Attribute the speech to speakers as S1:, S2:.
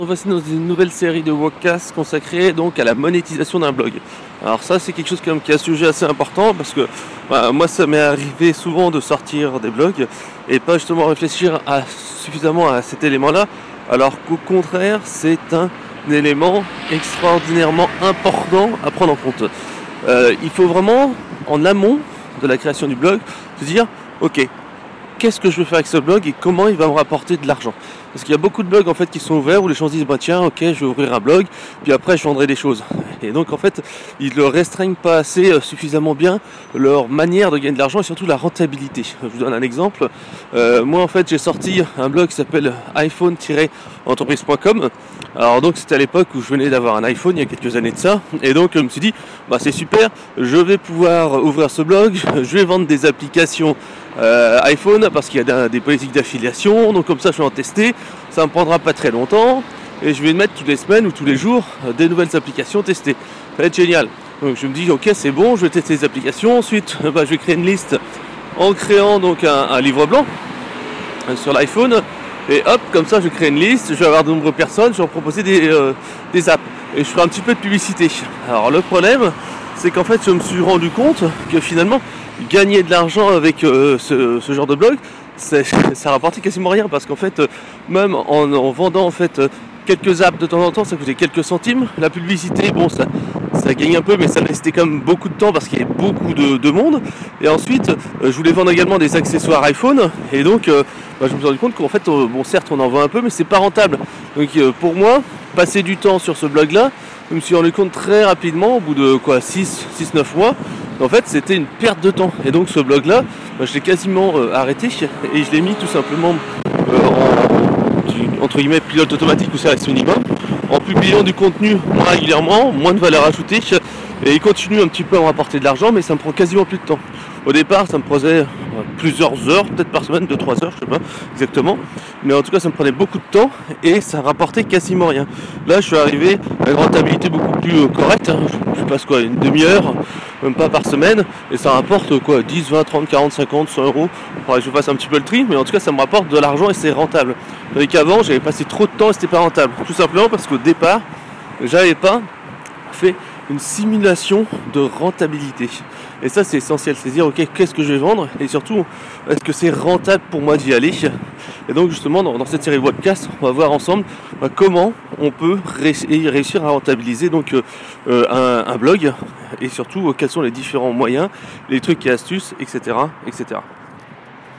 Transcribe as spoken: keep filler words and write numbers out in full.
S1: Voici dans une nouvelle série de podcasts consacrée donc à la monétisation d'un blog. Alors ça c'est quelque chose quand même qui est un sujet assez important parce que bah, moi ça m'est arrivé souvent de sortir des blogs et pas justement réfléchir à, suffisamment à cet élément-là, alors qu'au contraire c'est un élément extraordinairement important à prendre en compte. Euh, il faut vraiment en amont de la création du blog se dire ok, qu'est-ce que je veux faire avec ce blog et comment il va me rapporter de l'argent. Parce qu'il y a beaucoup de blogs en fait qui sont ouverts où les gens se disent bah tiens ok je vais ouvrir un blog puis après je vendrai des choses. Et donc en fait ils ne restreignent pas assez euh, suffisamment bien leur manière de gagner de l'argent et surtout la rentabilité. Je vous donne un exemple. Euh, moi en fait j'ai sorti un blog qui s'appelle iPhone entreprise point com. Alors donc c'était à l'époque où je venais d'avoir un iPhone il y a quelques années de ça. Et donc je me suis dit bah c'est super, je vais pouvoir ouvrir ce blog, je vais vendre des applications Euh, iPhone parce qu'il y a des politiques d'affiliation, donc comme ça je vais en tester, ça me prendra pas très longtemps et je vais mettre toutes les semaines ou tous les jours des nouvelles applications testées. Ça va être génial. Donc je me dis ok c'est bon, je vais tester les applications, ensuite bah, je vais créer une liste en créant donc un, un livre blanc euh, sur l'iPhone et hop comme ça je crée une liste, je vais avoir de nombreuses personnes, je vais leur proposer des, euh, des apps et je ferai un petit peu de publicité. Alors le problème c'est qu'en fait je me suis rendu compte que finalement gagner de l'argent avec euh, ce, ce genre de blog, ça rapportait quasiment rien parce qu'en fait, euh, même en, en vendant en fait euh, quelques apps de temps en temps, ça coûtait quelques centimes. La publicité, bon, ça, ça gagne un peu, mais ça nécessitait quand même beaucoup de temps parce qu'il y avait beaucoup de, de monde. Et ensuite, euh, je voulais vendre également des accessoires iPhone, et donc, euh, bah, je me suis rendu compte qu'en fait, euh, bon, certes, on en vend un peu, mais c'est pas rentable. Donc, euh, pour moi, passer du temps sur ce blog-là, je me suis rendu compte très rapidement, au bout de quoi, six neuf mois, en fait c'était une perte de temps. Et donc ce blog là, bah, je l'ai quasiment euh, arrêté et je l'ai mis tout simplement euh, en entre guillemets pilote automatique ou service minimum, en publiant du contenu moins régulièrement, moins de valeur ajoutée, et il continue un petit peu à me rapporter de l'argent, mais ça me prend quasiment plus de temps. Au départ ça me prenait plusieurs heures, peut-être par semaine, deux trois heures, je sais pas exactement, mais en tout cas ça me prenait beaucoup de temps et ça rapportait quasiment rien. Là je suis arrivé à une rentabilité beaucoup plus correcte, hein. Je passe quoi, une demi-heure, même pas par semaine, et ça rapporte quoi, dix, vingt, trente, quarante, cinquante, cent euros. Faudrait que je fasse un petit peu le tri, mais en tout cas ça me rapporte de l'argent et c'est rentable. Tandis qu'avant j'avais passé trop de temps et c'était pas rentable, tout simplement parce qu'au départ j'avais pas fait une simulation de rentabilité. Et ça c'est essentiel, c'est dire ok qu'est-ce que je vais vendre et surtout est-ce que c'est rentable pour moi d'y aller. Et donc justement dans, dans cette série de podcasts on va voir ensemble bah, comment on peut ré- réussir à rentabiliser donc euh, un, un blog et surtout euh, quels sont les différents moyens, les trucs et astuces, etc., etc.